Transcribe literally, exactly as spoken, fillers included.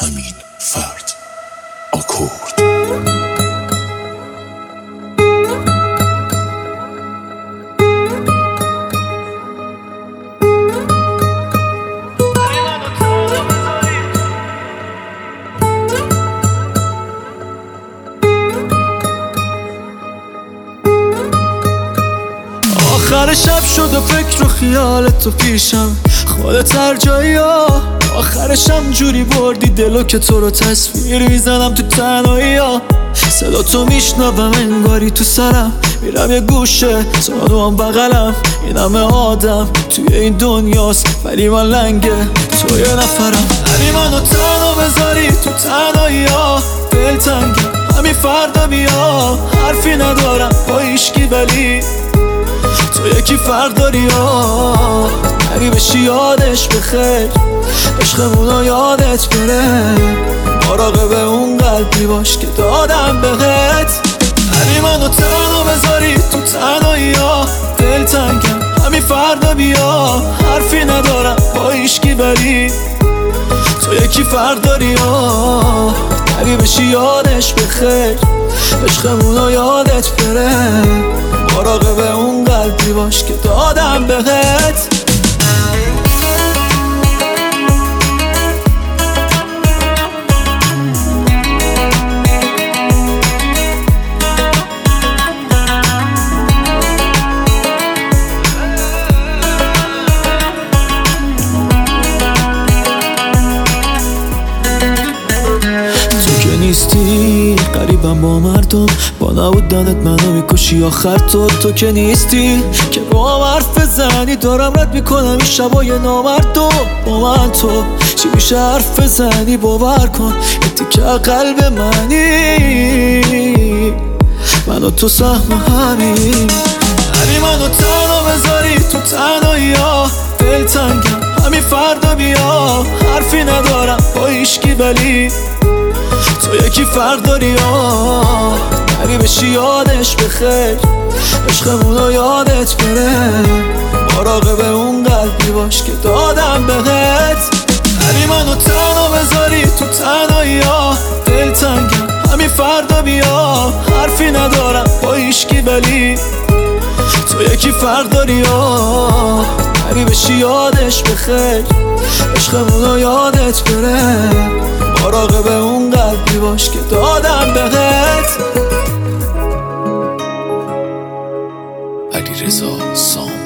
امین فرد آکورد. آخر شب شد و فکر و خیالت تو پیشم، خودت هر جایی ها. آخرشم جوری بردی دلو که تو رو تصویر میزنم تو تنهایی ها. صدا تو میشنوم انگاری تو سرم، میرم یه گوشه تو هم بغلم. این همه آدم توی این دنیاست ولی من لنگه تو یه نفرم. هری منو تنها بذاری تو تنهایی ها، دل تنگه همین فردا بیا. حرفی ندارم با هیشکی ولی تو یکی فرد داری ها. نری بشی یادش بخیر، عشقمونو یادت بره. مراقب اون قلبی باش که دادم بهت. نری منو تنها بذاری تو تنهایی ها، دل تنگم همین فردا بیا. حرفی ندارم با هیشکی ولی تو یکی فرد داری ها. نری بشی یادش بخیر، عشقمونو یادت بره. مراقب اون قلبی باش که دادم بهت. نیستی قریبم با مردم، با نبودنت منو میکشی آخر. تو تو که نیستی که با هم حرف بزنی، دارم رد میکنم این شبای نامردم. با من تو چی میشه حرف بزنی؟ باور کن یه تیکه قلب منی، من و تو سهم همین. هری منو تنها بذاری تو تنهایی ها، دل تنگم همین فردا بیا. حرفی ندارم با هیشکی ولی تو یکی فرد داری ها. نری بشی یادش بخیر، عشقمونو یادت بره. مراقب اون قلبی باش که دادم بهت. نری منو تنها بذاری تو تنهایی ها، دل تنگم همین فردا بیا. حرفی ندارم با هیشکی ولی تو یکی فرد داری ها. نری بشی یادش بخیر، عشقمونو یادت بره. مراقب اون قلبی باش که دادم بهت. علیرضا سام